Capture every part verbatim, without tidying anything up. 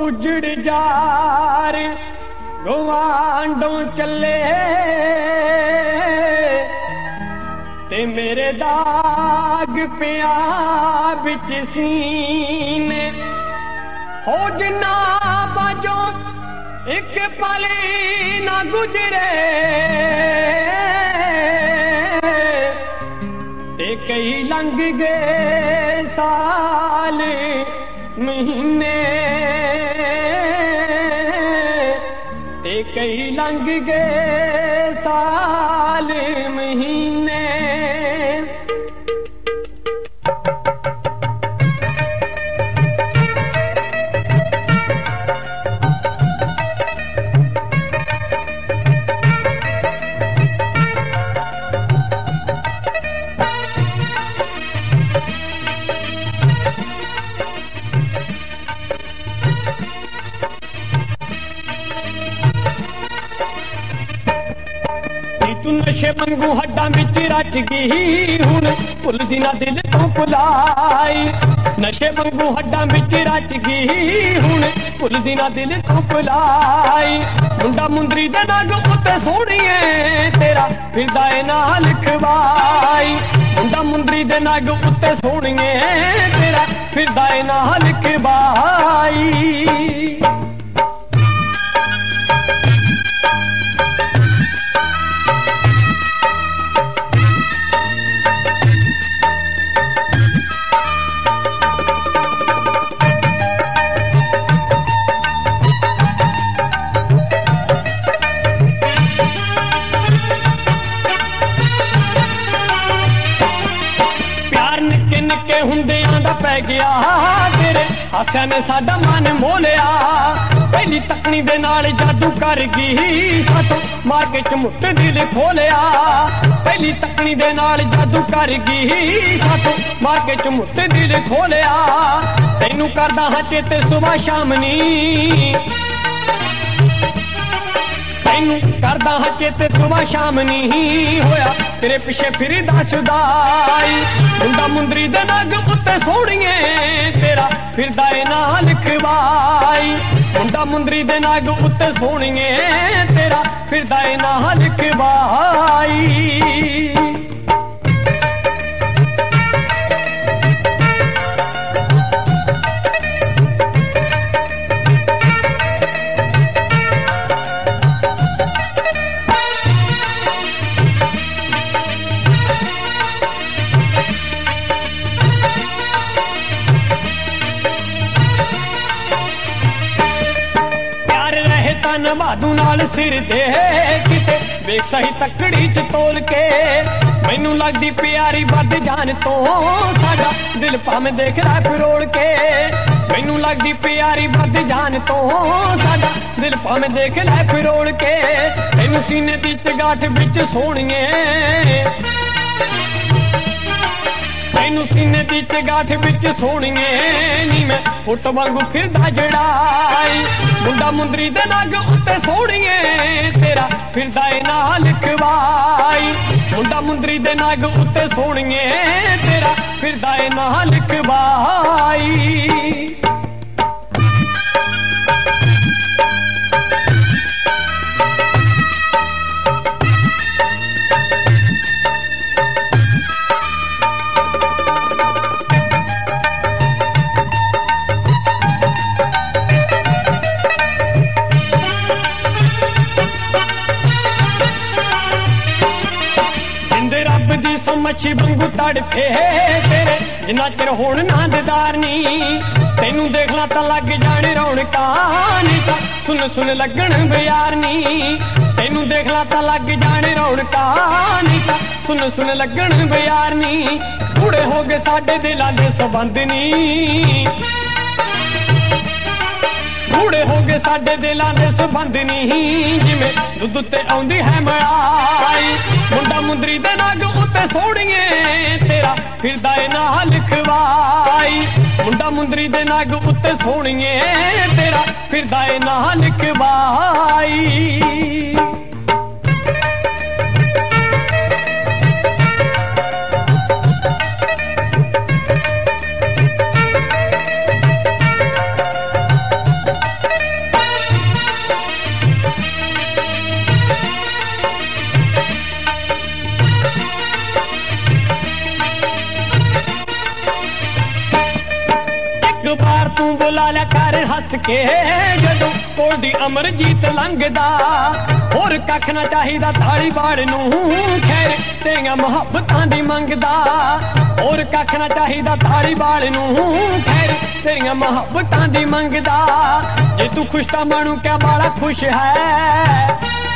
उजड़ जार गवांडों चले ते मेरे दाग पिया बिच सीने हो जिन्ना बाजो एक पली ना गुजरे ते कई लंघ गए साल महीने ते कई लंघ गए साल महीने नशे मंगू हड्डां विच रच गई हुण भुलदी ना दिल तो भुलाई नशे मंगू हड्डां विच रच गई हुण भुलदी ना दिल तो भुलाई मुंडा मुंदरी दे नग उत्ते सोहणीए तेरा फिरदा ए नाल लिखवाई मुंडा मुंदरी दे नग उत्ते सोहणीए तेरा फिरदा ए नाल लिखवाई पै गया तेरे हास्या ने साडा मन मोलिया पहली तकनी दे नाल जादू कर गई साथों मार के झमुट दिल खोलिया पहली तकनी दे नाल जादू कर गई साथों मार के झमुट दिल खोलिया तैनू करदा हां चेते सुबह शाम नी तैनू करदा हां चेते सुबह शाम नहीं होया तेरे पिछे फिरदा सुदाई मुंडा मुंदरी दे नग उत्ते सोहणीए तेरा फिरदा ए नाल लिखवाई मुंडा मुंदरी दे नग उत्ते सोहणीए तेरा फिरदा ए नाल लिखवाई नवादू नाल सिर दे किते वेख सही तकड़ी च तोल के मैनू लगदी प्यारी बद जान तो साडा दिल भावें देख रहा फरोड़ के मैनू लगदी प्यारी बद जान तो साडा दिल भावें देख रहा फरोड़ के तैनू सीने दी चगाठ विच सोहणीए तैनू सीने दी चगाठ विच सोहणीए नी मैं फुट वांगू फिरदा जड़ाई मुंडा मुंदरी दे नग उत्ते सोहणीए तेरा फिरदा ए नाल लिखवाई मुंडा मुंदरी दे नग उत्ते सोहणीए तेरा फिरदा ए नाल लिखवाई मच्छी वांगू तड़फे तेरे जिन्ना चिर होण ना दीदार नी तैनू देखला तां लग जाने रौनकां नी तां सुन सुन लगण बियार नी तैनू देखला तां लग जाने रौनकां नी तां सुन सुन लगण बियार नी पूरे हो गए साडे दिलां दे संबंध नी पूरे हो गए साडे दिलां दे संबंध नी जिवें दुध ते आउंदी है मलाई मुंडा मुंदरी दे नग उत्ते सोहणीए तेरा फिरदा ए नाल लिखवाई मुंडा मुंदरी दे नग उत्ते सोहणीए तेरा फिरदा ए नाल लिखवाई हस के जदों कोल दी अमरजीत लंघदा होर कख ना चाहिदा थाली बाड़ नूं खैर तेरियां मुहब्बतां दी मंगदा होर कख ना चाहिदा थाली बाड़ नूं खैर तेरियां मुहब्बतां दी मंगदा जे तू खुश तां मानू क्या बड़ा खुश है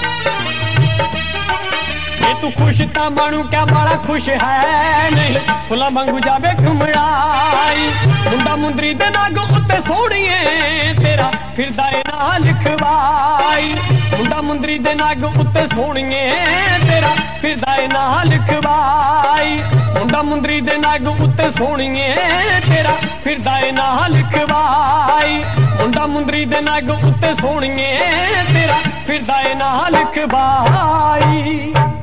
तू खुश ता मानू क्या बड़ा खुश है नहीं फुला वांगू जावे घुमड़ाई मुंडा मुंदरी दे नाग उत्ते सोहणीए तेरा फिरदा ए ना लिखवाई मुंडा मुंदरी दे नाग उत्ते सोहणीए तेरा फिरदा ए ना लिखवाई मुंडा मुंदरी दे नाग उत्ते सोहणीए तेरा फिरदा ए ना लिखवाई मुंडा मुंदरी दे नाग उत्ते सोहणीए तेरा फिरदा ए ना लिखवाई।